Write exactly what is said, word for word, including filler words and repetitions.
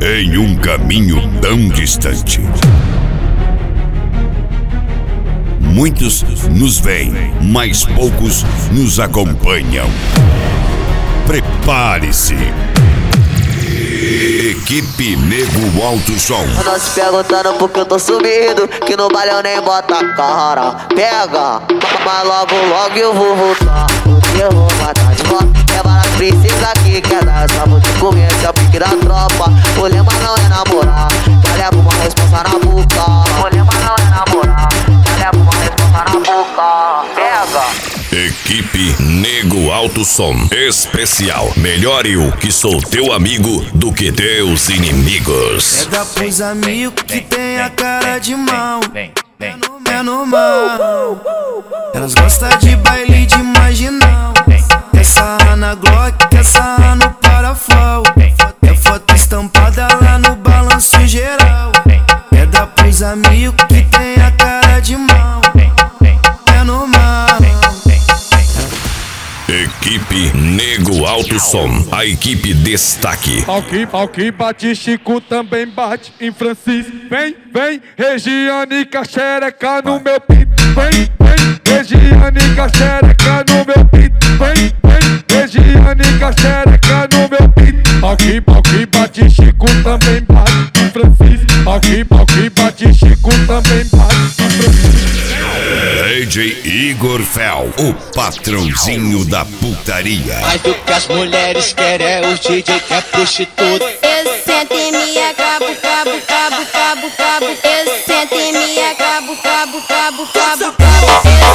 em um caminho tão distante. Muitos nos veem, mas poucos nos acompanham. Prepare-se. Equipe Nego Alto Som. Não se perguntando por que eu tô sumido, que no baile eu nem bota a cara. Pega, mas logo logo eu vou voltar. Eu vou matar de volta. Leva as princesas que quer dar essa vou te comer, esse é o pique da tropa. O lema não é namorar, já leva uma responsa na boca. O lema não é namorar, já leva uma responsa na boca. Pega. Equipe Nego Alto Som Especial. Melhor eu que sou teu amigo do que teus inimigos. Pega pros amigos que tem a cara de mal. É normal. Elas gostam de baile de marginal. Quer sarrar na Glock, quer sarrar no parafal. É foto estampada lá no balanço geral. Pega pros amigos que tem a cara de mal. É normal. Equipe Nego Alto Som, a equipe destaque. Aqui, aqui bate Chico, também bate em Francis. Vem, vem, Regiane xereca no meu pinto. Vem, vem, Regiane xereca no meu pinto. Vem, vem, Regiane xereca no meu pinto. Aqui, aqui bate Chico, também bate em Francis. Aqui, aqui bate Chico, também bate em Francis. D J Igor Fel, o patrãozinho da putaria. Mas o que as mulheres querem é o D J que é prostituta. Eu sento em mim, acabo, cabo, cabo, cabo, cabo. Eu sento em mim, acabo, cabo, cabo, cabo, cabo.